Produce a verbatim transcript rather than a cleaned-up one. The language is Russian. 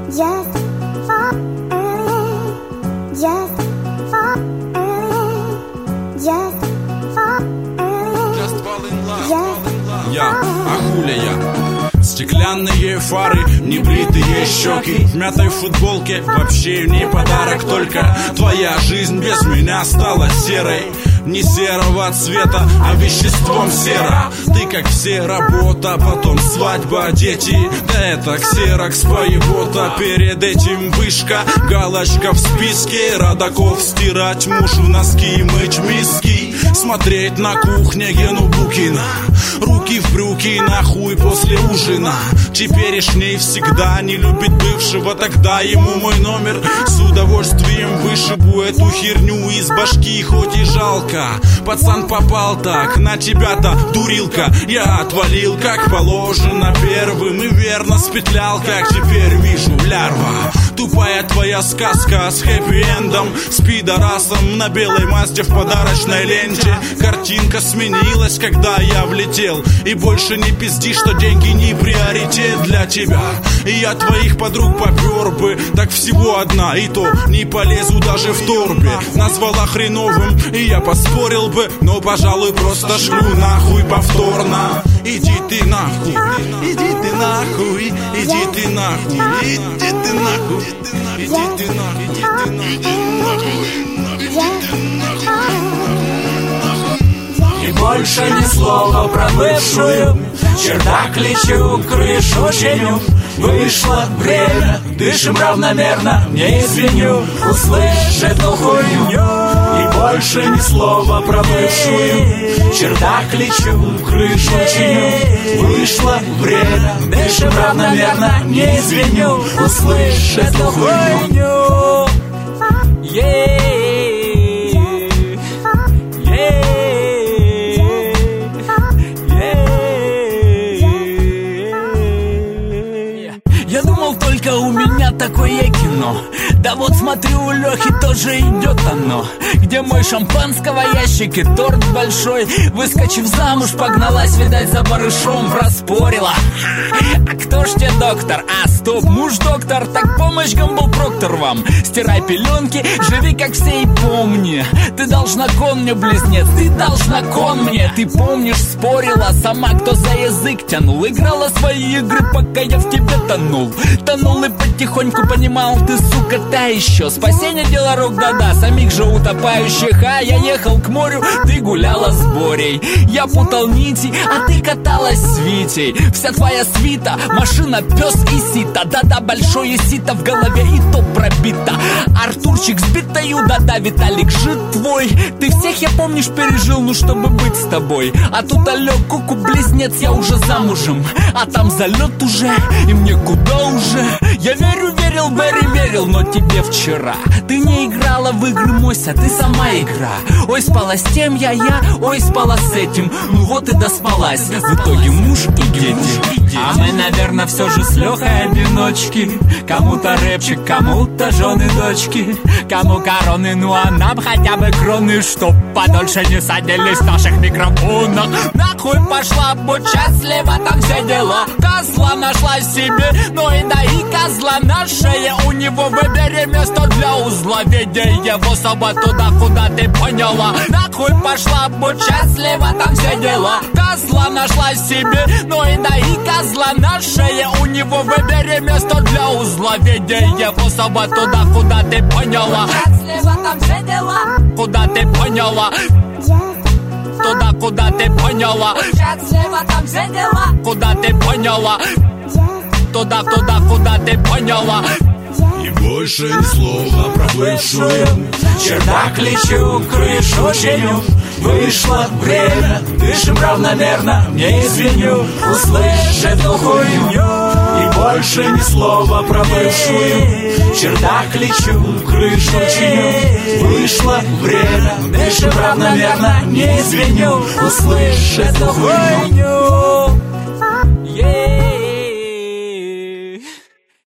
Just fall early, just fall early, just fall early, Just fall in love, just fall in love. Я, Ахуля я. Стеклянные фары, небритые щеки, в мятой футболке, вообще не подарок. Только твоя жизнь без меня стала серой. Не серого цвета, а веществом сера. Ты как все, работа, потом свадьба, дети. Да это ксерокс поебота. Перед этим вышка, галочка в списке. Родаков стирать муж в носки, мыть миски. Смотреть на кухне Гену Букина. Руки в брюки, нахуй после ужина. Теперешний всегда не любит бывшего. Тогда ему мой номер. С удовольствием вышибу эту херню из башки, хоть и жалко. Пацан попал так, на тебя-то, дурилка. Я отвалил, как положено, первым. И верно спетлял, как теперь вижу, лярва. Тупая твоя сказка с хэппи-эндом, с пидорасом на белой Мазде в подарочной ленте. Картинка сменилась, когда я влетел. И больше не пизди, что деньги не приоритет для тебя. И я твоих подруг попер бы, так всего одна, и то не полезу даже в торбе. Назвала хреновым, и я поспорил бы, но, пожалуй, просто шлю нахуй повторно. Иди ты нахуй, иди ты нахуй, иди ты нахуй, иди ты нахуй, иди ты нахуй, иди ты нахуй. И больше ни слова про бывшую. Чердак лечу, крышу чиню. Вышло время, дышим равномерно. Не извиню, услышь эту хуйню. И больше ни слова про бывшую. Чердак лечу, крышу чиню. Вышло время, дышим равномерно. Не извиню, услышь эту хуйню. Yeah. Я думал, только у меня такое кино. Да вот смотрю, у Лехи тоже идет оно. Где мой шампанского ящик и торт большой. Выскочив замуж, погналась, видать, за барышом. Проспорила. А кто ж тебе доктор? А, стоп, муж доктор. Так помощь, Гамбл Проктор вам. Стирай пеленки, живи как все и помни. Ты должна кон мне, близнец. Ты должна кон мне. Ты помнишь, спорила сама, кто за язык тянул. Играла свои игры, пока я в тебе тонул. Тонул и потихоньку понимал, ты, сука, та еще. Спасение дело рук, да-да, самих же утопающих. А я ехал к морю, ты гуляла с Борей. Я путал нити, а ты каталась с Витей. Вся твоя свита, машина, пес и сито. Да-да, большое сито в голове и то пробито. Артурчик с битою, да-да, Виталик жид твой. Ты всех, я помнишь, пережил, ну чтобы быть с тобой. А тут алё, куку, близнец, я уже замужем. А там залет уже, и мне куда уже? Я верю, верил, Берри верил, но тебе вчера ты не играла в игры, Мося, ты сама игра. Ой, спала с тем я, я, ой, спала с этим. Ну вот и доспалась, в итоге муж и дети. А мы, наверное, все же с Лехой одиночки. Кому-то рэпчик, кому-то жены, дочки. Кому короны, ну а нам хотя бы кроны, чтоб подольше не садились в наших микрофонах. Нахуй пошла, будь счастлива, там все дела. Козла нашла себе, ну и да и козла на шее. У него выбери место для узла. Веди его собой туда, куда ты поняла. Нахуй пошла, будь счастлива, там все дела. Козла нашла себе, ну и да и козла на шее. У него выбери место для узла. Веди его собой туда, куда ты поняла. Счастлива, там все дела. Куда ты поняла? Туда, куда ты поняла. Счастлива, там все дела. Куда ты поняла? Туда, туда, куда ты поняла. И больше ни слова про бывшую. Чердак лечу, крышу чиню. Вышло время, дышим равномерно. Не извиню, услышь эту хуйню. И больше ни слова про бывшую. Чердак лечу, крышу чиню. Вышло время, дышим равномерно. Не извиню, услышь эту хуйню.